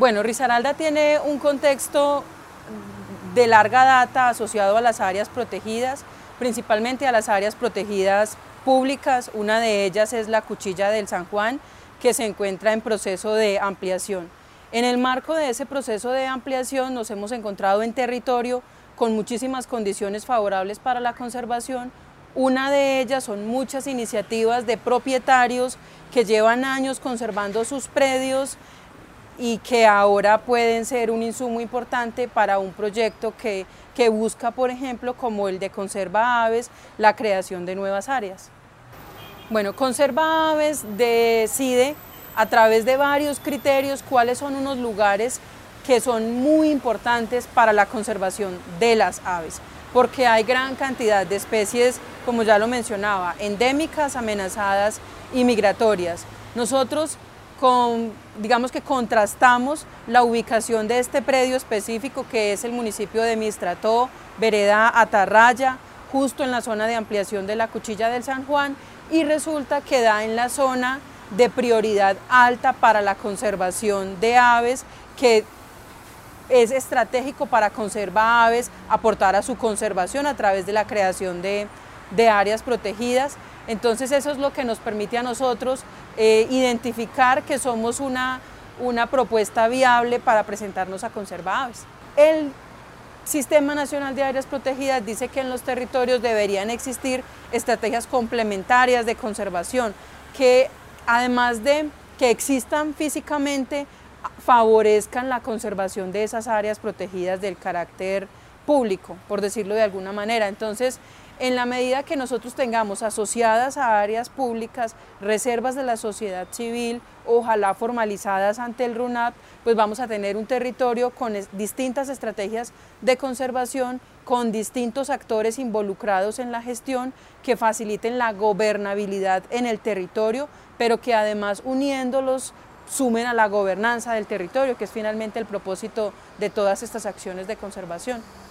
Bueno, Risaralda tiene un contexto de larga data asociado a las áreas protegidas, principalmente a las áreas protegidas públicas. Una de ellas es la Cuchilla del San Juan, que se encuentra en proceso de ampliación. En el marco de ese proceso de ampliación nos hemos encontrado en territorio con muchísimas condiciones favorables para la conservación. Una de ellas son muchas iniciativas de propietarios que llevan años conservando sus predios y que ahora pueden ser un insumo importante para un proyecto que busca, por ejemplo, como el de Conserva Aves, la creación de nuevas áreas. Bueno, Conserva Aves decide a través de varios criterios cuáles son unos lugares que son muy importantes para la conservación de las aves, porque hay gran cantidad de especies, como ya lo mencionaba, endémicas, amenazadas y migratorias. Nosotros digamos que contrastamos la ubicación de este predio específico, que es el municipio de Mistrató, vereda Atarraya, justo en la zona de ampliación de la Cuchilla del San Juan, y resulta que da en la zona de prioridad alta para la conservación de aves, que es estratégico para Conserva Aves aportar a su conservación a través de la creación de áreas protegidas. Entonces eso es lo que nos permite a nosotros identificar que somos una propuesta viable para presentarnos a Conserva Aves. El Sistema Nacional de Áreas Protegidas dice que en los territorios deberían existir estrategias complementarias de conservación que, además de que existan físicamente, favorezcan la conservación de esas áreas protegidas del carácter público, por decirlo de alguna manera. Entonces, en la medida que nosotros tengamos asociadas a áreas públicas reservas de la sociedad civil, ojalá formalizadas ante el RUNAP, pues vamos a tener un territorio con distintas estrategias de conservación, con distintos actores involucrados en la gestión que faciliten la gobernabilidad en el territorio, pero que además uniéndolos sumen a la gobernanza del territorio, que es finalmente el propósito de todas estas acciones de conservación.